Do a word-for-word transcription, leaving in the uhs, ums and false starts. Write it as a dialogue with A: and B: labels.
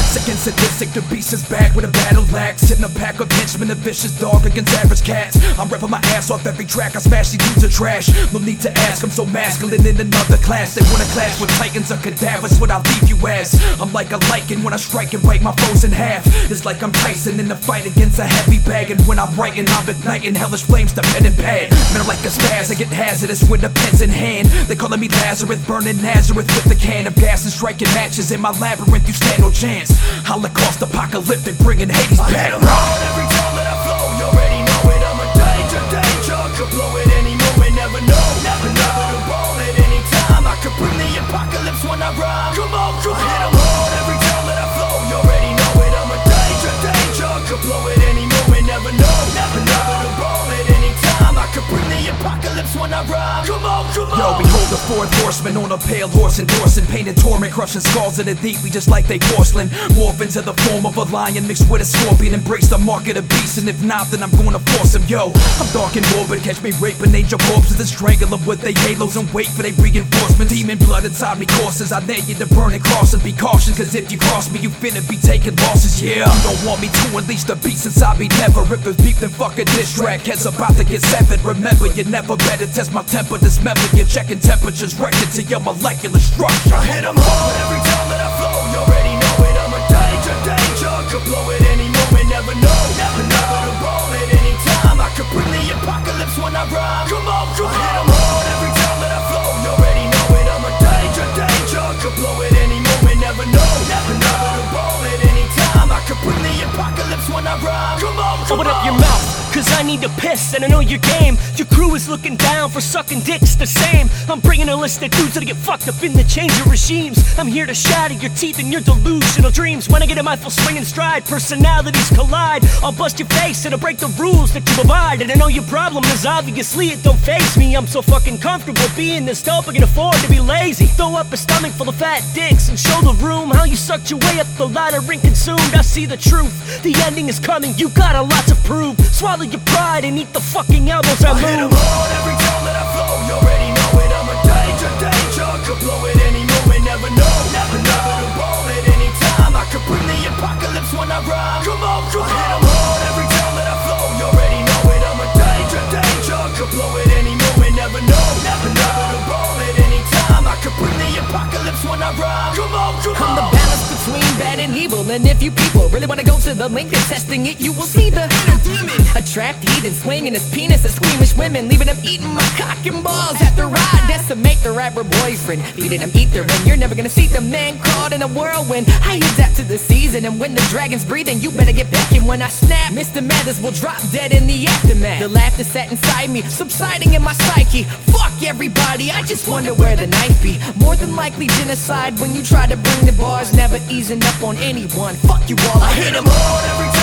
A: Sick and sadistic, the beast is back with a battle axe. In a pack of henchmen, a vicious dog against average cats. I'm repping my ass off every track, I smash these dudes to trash. No need to ask, I'm so masculine in another class. They wanna clash with titans or cadavers, what I'll leave you as. I'm like a lichen when I strike and bite my foes in half. It's like I'm Tyson in the fight against a heavy bag. And when I'm writing, I'm igniting hellish flames to pen and pad. Man, I'm like a spaz, I get hazardous with the pens in hand. They calling me Lazarus, burning Nazareth with a can of gas and striking matches. In my labyrinth, you stand no chance. Holocaust apocalyptic, bringing Hades back.
B: Every time that I flow, you already know it. I'm a danger, danger. Could blow it any moment, never know. Never know to roll at any time. I could bring the apocalypse when I rhyme. Come on, come on. I hit 'em hard every time that I flow. You already know it. I'm a danger, danger. Could blow it any moment, never know. Never know to roll at any time. I could bring the apocalypse when I rhyme. Come on, come on.
A: Yo, behold the fourth horseman on a pale horse endorsing pain and torment, crushing skulls in the deep, we just like they porcelain. Morph into the form of a lion mixed with a scorpion. Embrace the mark of the beast, and if not, then I'm gonna force him. Yo, I'm dark and morbid, catch me raping angel corpses and strangle them with their halos and wait for their reinforcement. Demon blood inside me courses, I dare you to burn and cross and be cautious, cause if you cross me, you finna be taking losses. Yeah, you don't want me to unleash the beast inside me, never. If there's beef, then fuck a diss track, head's about to get severed. Remember, you never better test my temper, dismember your checking temperatures, reckoned to your molecular structure.
B: I hit 'em hard every time that I flow. You already know it. I'm a danger, danger. Could blow it any moment, never know. Never know to roll at any time. I could bring the apocalypse when I rhyme. Come on, come on. I hit 'em hard every time that I flow. You already know it. I'm a danger, danger. Could blow it any moment, never know. Never know to roll at any time. I could bring the apocalypse when I rhyme. Come on, come on.
C: Open up your mouth, cause I need to piss and I know your game. Your crew is looking down for sucking dicks the same. I'm bringing a list of dudes that get fucked up in the change of regimes. I'm here to shatter your teeth and your delusional dreams. When I get in my full swing and stride, personalities collide. I'll bust your face and I'll break the rules that you abide. And I know your problem is obviously it don't face me. I'm so fucking comfortable being this dope I can afford to be lazy. Throw up a stomach full of fat dicks and show the room how you sucked your way up the ladder and consumed. I see the truth, the ending is coming, you got a lot to prove. Swallow your pride and eat the fucking elbows I, I
B: hit 'em
C: move.
B: hard every time that I flow. You already know it. I'm a danger, danger. Could blow it any moment, never know. Never know to roll at any time. I could bring the apocalypse when I rhyme. Come on, come on. I hit 'em hard every time that I flow. You already know it. I'm a danger, danger. Could blow it any moment, never know. Never know to roll at any time. I could bring the apocalypse when I rhyme. Come on, come on.
D: I'm the balance between bad and evil. And if you people really wanna go to the link and testing it, you will see the inner demon. Attract heat and swinging his penis at squeamish women, leaving them eating my cock and balls after I decimate the rapper boyfriend, feeding them ether, and you're never gonna see the man caught in a whirlwind. I adapt to the season, and when the dragon's breathing, you better get back in. When I snap, Mister Mathers will drop dead in the aftermath. The laughter sat inside me, subsiding in my psyche. Fuck everybody, I just wonder where the knife be. More than likely genocide when you try to bring the bars, never easing up on anyone. Fuck you all, I
B: I hit 'em hard every time